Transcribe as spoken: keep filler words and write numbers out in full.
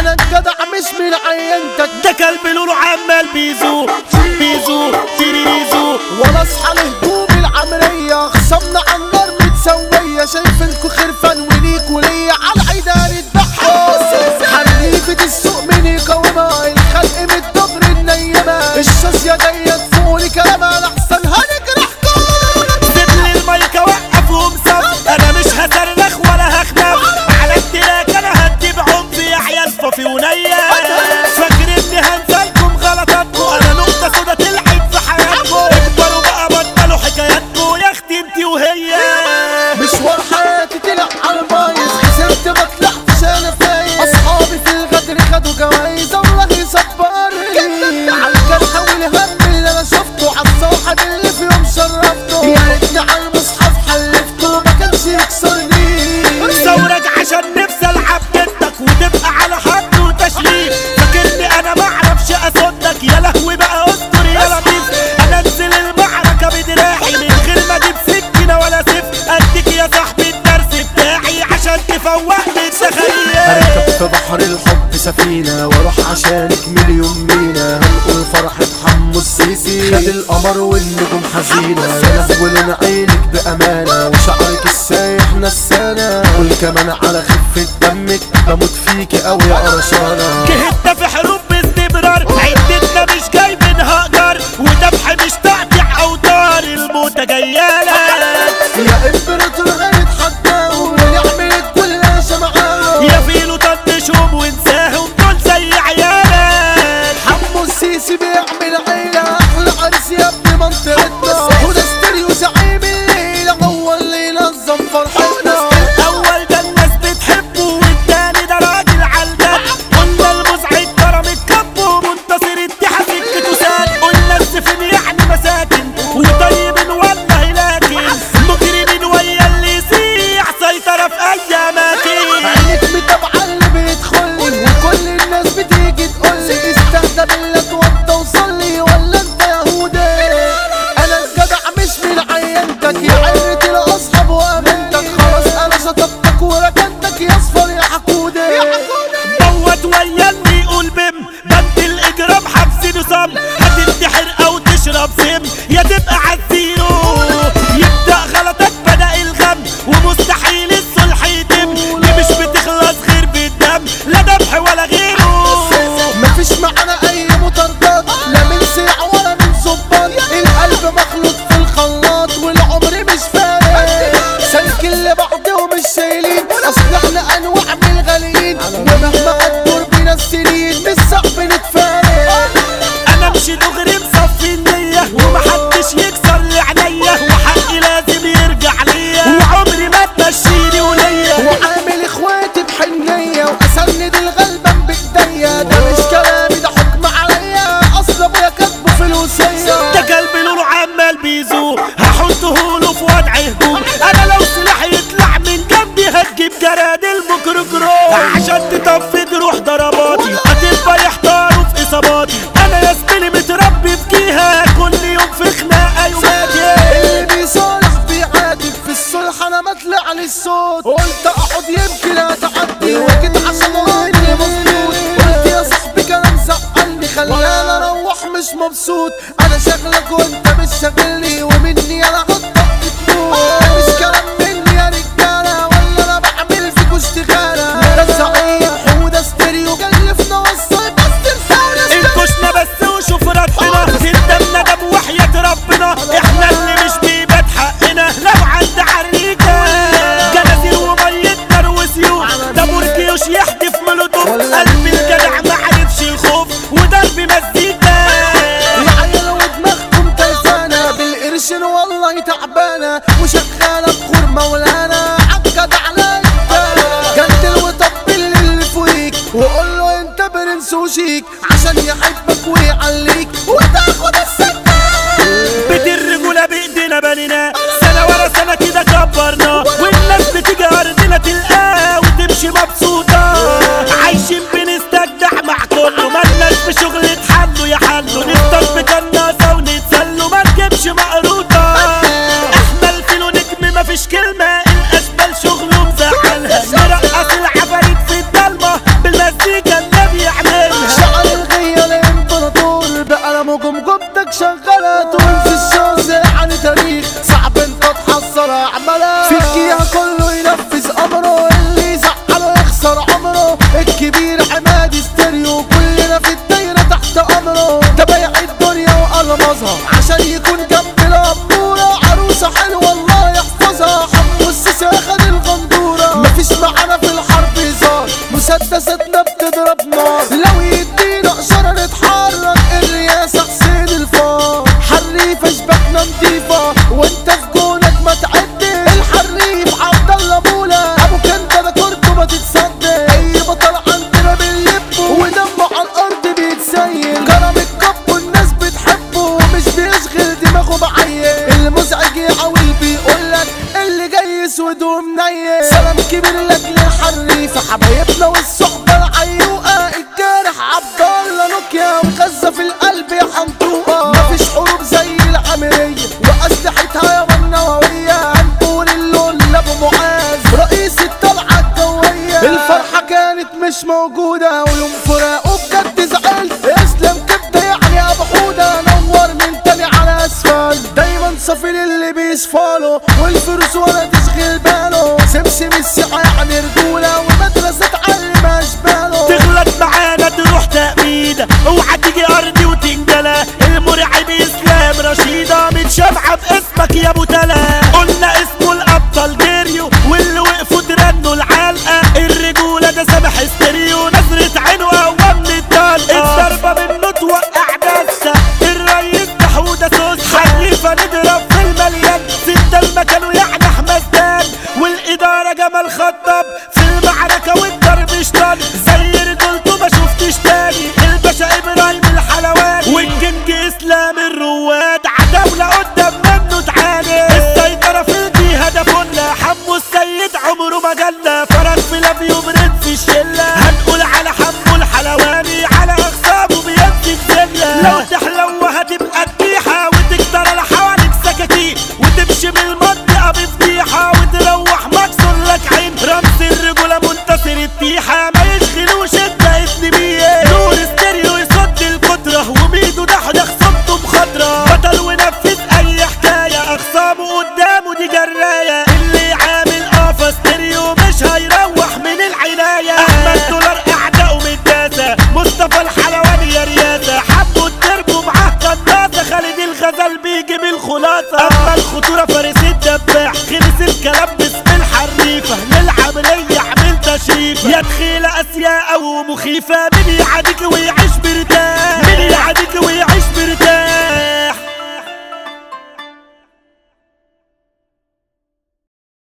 انا الجدع مش من عينتك. ده كلب لونه عمال بيزو بيزو تيريزو ولا اصحى لهجوم العملية خصمنا على النار متسوية. شايفينكوا خرفان وليك وليا على العيدان اتبحوا. حريفة السوق من يقاومها الخلق من الدبر النيمة. الشاصية جاية تفولي كلامها لأحسن هنجرحكم. سيبلي المايك اوقفهم صف، انا مش هصرخ ولا هخنف على التراك. انا هدي بعنف يا عيال فافي ونية. فاكر اني هنسالكم غلطاتكم، انا نقطة سودا تلعب في حياتكم. اكبروا بقى بطلوا حكاياتكم يا اختي انتي وهي. مشوار حياتي طلع على البايظ، خسرت ما طلعتش انا فايز. اصحابي في الغدر خدوا جوايز الله يصبرني. على الجرح والهم اللي انا شفته، على الصاحب اللي في يوم شرفته. يا ريتني على المصحف حلفته ما كانش يكسرني. ثورك عشان نفسي العب جدك وتبقى على حد وتشليل. فاكرني انا معرفش اصدك، يا لهوي بقى استر يا لطيف. انا انزل المعركة بدراعي من غير ما اجيب سكينة ولا سيف. اديك يا صاحبي الدرس بتاعي عشان تفوقني التخيل. هركب في بحر الحب سفينة واروح عشانك مليون مينا. هنقول فرحة حمو السيسي خد القمر والنجوم حزينة. يا لهوي لون عينك بأمانة وشعرك السايح نسانة. قول كمان على خفة دمك بموت فيكي أوي يا قرشانة. جهدنا في حروب باستمرار، عدتنا مش جايبينها اجار. وذبح مش تقطيع اوتار، الموتة جايالك. يا امبراطور هنتحداهم ونعمل كلها شمعان. يا فيلو طنشهم وانساهم دول زي عيالك. حمو السيسي بيعمل عيلة أحلى عرس يا ابن منطقتنا. وده ستيريو زعيم الليلة هو اللي ينظم فرحتنا. اول ده الناس بتحبه والتاني ده راجل عالجد. قلنا المزعج كرم الكب ومنتصر اتحاد سكته ساد. قلنا السفن يعني مساكن وطيب والله لكن مجرمين ويا اللي يسيح سيطرة في اي اماكن. عينك متابعة اللي بيدخلي وكل الناس بتيجي تقولي استهدى بالله اتوضى وصلي ولا انت يهودي. انا الجدع مش من عينتك يا عيرة الاصحاب وامنتك. خلاص انا شطبتك وركنتك يا اصفر يا حقودي. دوت ويا اللي يقول بم بنت الاجرام حبس نظام. هتنتحر او تشرب سم يا تبقى عالزيرو. يبدأ غلطك بدأ الغم ومستحيل الصلح يتم. دي مش بتخلص غير بالدم لا ذبح ولا غيره. مفيش معانا اي مطاردات لا من سيع ولا من ظباط. القلب مخلوط في الخلاط والعمر مش فارق. سلك اللي بعضهم مش شايلين اصل احنا انواع من الغاليين. ومهما قدر بينا السنين مش صعب نتفارق. انا مش دغري مصفي النية ومحدش يكسر لي عينيا. وحقي لازم يرجع ليا وعمري ما تمشيني وليا. وعامل اخواتي بحنية واسند الغلبان بايديا. ده مش كلامي ده حكم عليا اصل ابويا كاتبه في الوصية. ده كلب لونه عمال بيزو هحطه له في وضع هجوم. انا لو سلاح يطلع من جنبي هتجيب جراد الميكروجرام. عشان تطفي جروح ضرباتي هتبقى يحتاروا في اصاباتي. انا يا زميلي متربي في جيها كل يوم في خناقه يوماتي. اللي بيصالح بيعاتب في الصلح انا ما طلع لي الصوت. قلت اقعد يمكن اتعدي وجيت عشان راجلي مظبوط. قلت يا صاحبي كلام زعلني خلاني اروح مش مبسوط. انا شغلك وانت مش شاغلني ومني انا هطق تموت. مش كلام مني يا رجاله ولا انا بعمل فيكوا اشتغاله. ده الزعيم حوده ستيريو كلفنا وصل بس تنسانا. انكشنا بس وشوف ربنا قدامنا ده بوحياة ربنا. احنا اللي مش بيبات حقنا لو عند عريكة. جنازير وميت نار وسيوف ده بوركيوش يحدف مولوتوف. قلب الجدع معرفش الخوف وضرب مزيكا. يا عيال ودماغكم تلزانة بالقرشين والله تعبانة. وشغالة بخور مولانا عالجدع عليا. جندل وطبل اللي فوقيك وقول له انت برنس وشيك عشان يحبك ويعليك وتاخد السكة. بيت الرجولة بايدينا بنينا سنة ورا سنة كده كبرنا. والناس بتيجي ارضنا تلقاه وتمشي مبسوطة. عايشين بنستجدع مع كله مالناش في شغل اتحلوا يا حلوا. نفطر بكناسة ونتسلوا ما نجيبش مقروطة. احنا الفيلو نجم مفيش كلمة الاشبال شغله مزعلها. نرقص العفاريت في الضلمة بالمزيكا. حبايبنا والصحبة العيوقة الجارح عبد الله نوكيا وغزة في القلب يا حنطوقة مفيش حروب زي العملية وأسلحتها يا النووية هنقول اللون لأبو معاذ رئيس الطلعة الجوية الفرحة كانت مش موجودة ويوم فراقه بجد زعلت اسلام كبدة يعني أبو حودة نور من تاني على أسفل دايما صافي للي بيصفاله والفلوس ولا تشغل باله سمسم الساعة يعني رجولة ومدرسة تعلم أشباله تغلط معانا تروح تأميدة اوعى تيجي أرضي وتنجلى المرعب إسلام رشيدة متشمعة باسمك يا أبو تلا قلنا اسمه الأبطال جريو واللي وقفوا ترنوا العلقة الرجولة ده سامح استريو نظرة عينه أقوى من الطلقة الضربة منه توقع ناسة الريس حودة سوسة حليفة نضرب في المليان ستة المكان ويعني حمدان والإدارة جمال خطاب في المعركة والضرب اشتان زي رجولته ما شفتش تاني الباشا إبراهيم الحلواني والجنج إسلام الرواد عتاولة قدام منه تعاني السيطرة في الجهة ده فلة حمو السيد عمره ما جلة فرق في لافيو برد في الشلة هنقول على حمو الحلواني على أخصابه بيمسك زلة لو تحلو هتبقى تبيحة وتكتر لحواليك سكاكين وتمشي من المنطقة بفضيحة وتروح مكسور لك عين رمز الرجولة منتصر التيحة ما يشغلوش انت اسم بيه نور ستيريو يصد الكترة وميدو دحدح صمته مخضرة بطل ونفذ اي حكاية اخصامه قدامه دي جراية اللي عامل قفا ستيريو مش هيروح من العناية احمد دولار اعدائه متداسة مصطفى الحلواني يا رياسة حبوا التربو معاه قناصة خالد الغزال بيجي بالخلاصة اما الخطورة فارس الدباح خلص الكلام باسم الحريفة للعملية عمل تشريفة يا دخيلة اسياء او مخيفة مين يعاديك ويعيش مرتاح